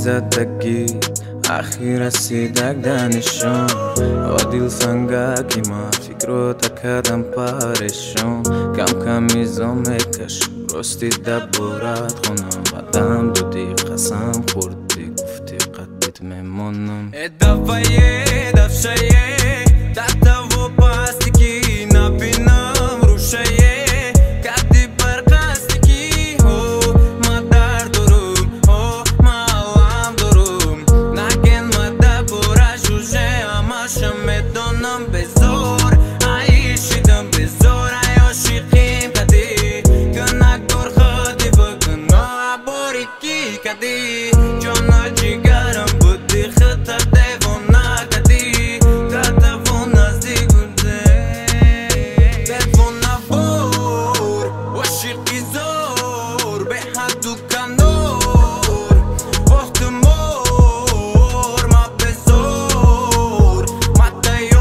زدگی اخی رسیدک دانشون عادل سنگاکی ما فکرو تکردم پارشون کم کمیزم کشم راستی دبورت خونم بدم دودی قسم خوردی گفتی قدیت میمونم دفعه دفشایه تحت و پاستیکی نبینم روشایه کدی برقاستیکی هو ما در دروم هو ما علم دروم نگن ما دبورا جوجه همشم میدونم بزور عیشیدم بزور عیاشیقیم کدی کنک دور خودی بگن عبوری کی کدی جانا جیگرم بودی خطر دیونا کدی تلفون نزدیک بوده تلفون نبور عاشقی زور به حد و کندور وقت مور ما بزور ما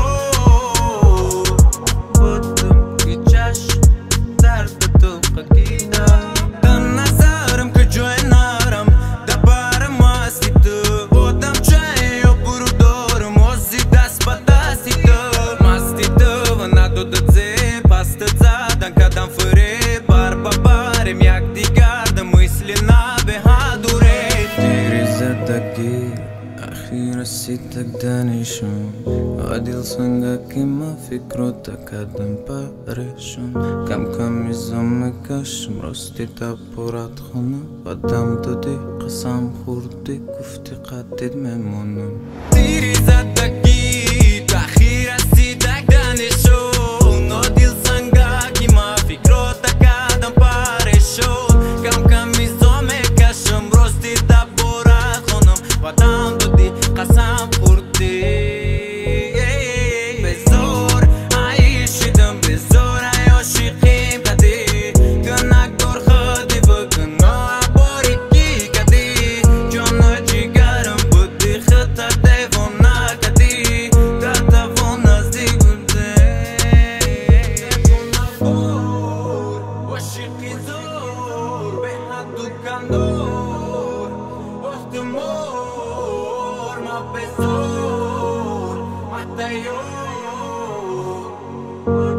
دیور بودم که چشم درد تو قدیدم دن نظرم که جای نرم دبارم هستی تو بودم چای و برو دارم وزی دست با دستی تو مستی تو و ندودت زی پست زدن کدم فری بار با بارم یک دیگردم مثلی نبهادوره دیری زدگی اخی رسیدک دانشون عادل سنگاکی ما فکرو تکردم پارشون کم کمیزم کشم راستی دبورت خونم بدم دودی قسم خوردی گفتی قدیت میمونم دیری زدگی اخی رسیدک دانشون عادل سنگاکی ما فکرو تکردم پارشون کم کمیزم کشم راستی دبورت خونم بدم دودی قسم خوردی بزور عیشیدم بزور عیاشیقیم کدی کنک دور خودی بگن عبوری کی کدی جانا جیگرم بودی خطر دیونا کدی تلفون نزدیک بوده تلفون نبور عاشقی زور به حد و کندور وقت مور ما بزور ما دیور